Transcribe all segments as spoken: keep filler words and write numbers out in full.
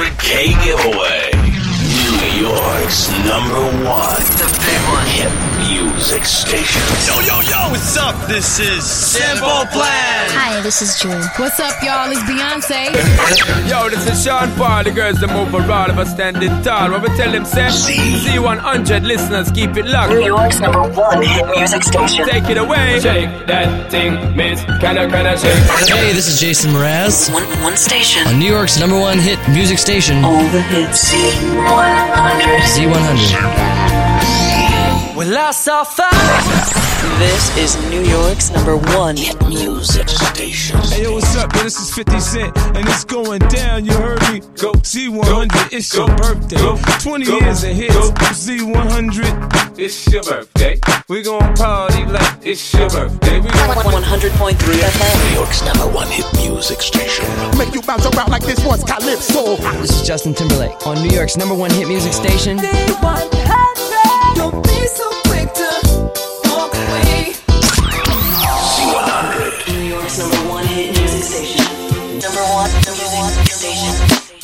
hundred K giveaway. New York's number one. The big one. Hit music station. Yo, yo, yo, what's up? This is Simple Plan. Hi, this is Drew. What's up, y'all? It's Beyonce. Yo, this is Sean Paul. The girls that move around of us standing tall. What we tell them, say? Z one hundred listeners, keep it locked. New York's number one hit music station. Take it away. Shake that thing, miss. Can I, can I shake? Hey, this is Jason Mraz. One, one station. On New York's number one hit music station. All the hits. Z one hundred. Z one hundred. Well, I saw fire. This is New York's number one hit music station. Hey, yo, what's up? Yo, this is fifty Cent, and it's going down. You heard me? Go Z one hundred. It's your birthday. Go. twenty go. Years of hits. Go. Z one hundred. It's your birthday. We gon' party like it's your birthday. We one hundred point three F M. New York's number one hit music station. Make you bounce around like this was Calypso. This is Justin Timberlake on New York's number one hit music station. Z one hundred. Don't be so quick to walk away. Z one hundred. New York's number one hit music station. Number one, number one station.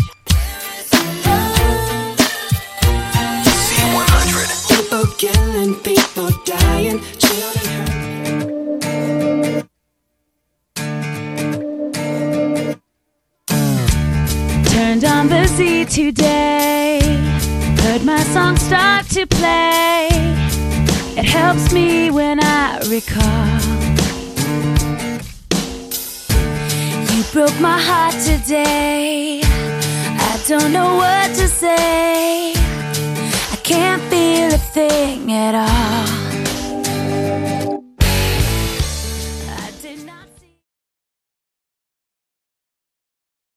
Z one hundred. People killing, people dying, children hurt. Turned on the Z today. Heard my song start to play. It helps me when I recall. You broke my heart today. I don't know what to say. I can't feel a thing at all.